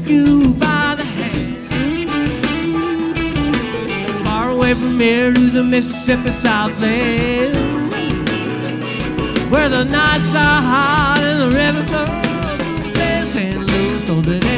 you by the hand. Far away from here to the Mississippi Southland, where the nights are hot and the river flows. St. Louis, don't let